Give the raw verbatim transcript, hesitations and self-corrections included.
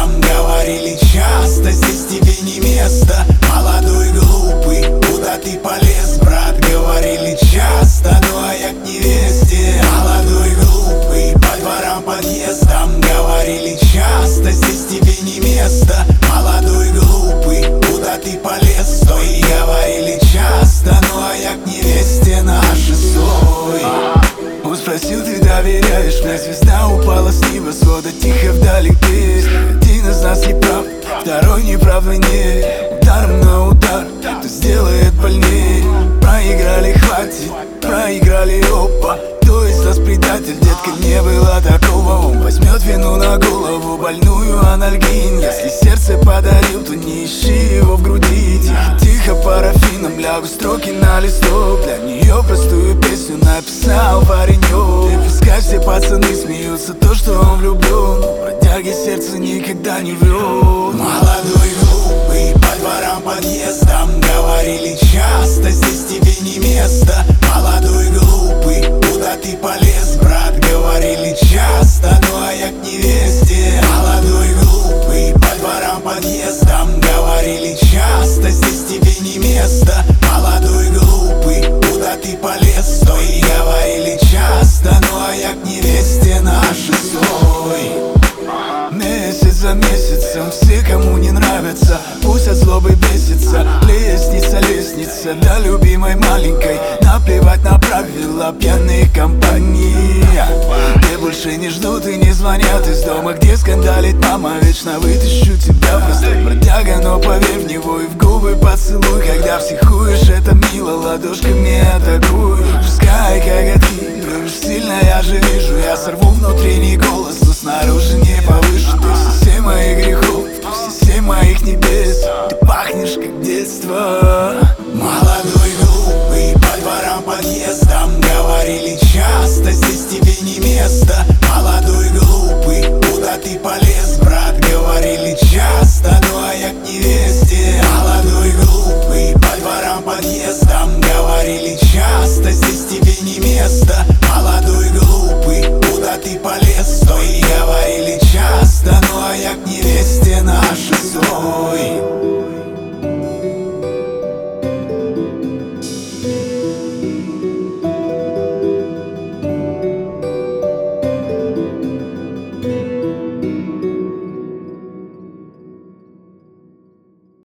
невестам. Говорили часто, здесь тебе не место. Молодой глупый, куда ты полез, брат? Говорили часто, ну а я к невесте. Молодой глупый, по дворам, подъездам. Говорили часто, здесь тебе не место. Молодой глупый, куда ты полез? Стой, говорили часто, ну а я к невесте на шестой. Он спросил, ты доверяешь мне? Звезда упала с небосвода, тихо вдалеке. Один из нас не прав, второй не прав и не. Ударом на удар, кто сделает больнее. Проиграли, хватит, проиграли оба. Кто из нас предатель, детка, не было такого. Он возьмет вину на голову, больную анальгин. Если сердце подарил, то не ищи его в груди. Тихо, тихо, парафином лягу строки на листок. Для нее простую песню написал паренек. И пускай все пацаны смеются, то, что он влюблен, но бродяги сердце никогда не врет. Молодой глупый, по дворам, подъездам. Говорили часто, здесь тебе не место. Молодой глупый, куда ты полез, брат? Говорили часто, ну а я к невесте. Молодой глупый, по дворам, подъездам. Говорили часто, здесь тебе не место. Молодой глупый, куда ты полез? Стой, говорили часто, ну а я к невесте на шестой. Месяц за месяцем все, кому не нравится, пусть от злобы бесится. Лестница, лестница для любимой маленькой. Наплевать на правила пьяной компании, где больше не ждут и не звонят из дома, где скандалит мама. Вечно вытащу тебя просто, бродяга, но поверь в него и в губы поцелуй. Когда психуешь, это мило, ладошками атакуй. Пускай коготки режешь сильно, я же вижу. Я сорву внутренний голос, но снаружи не повыше. Ты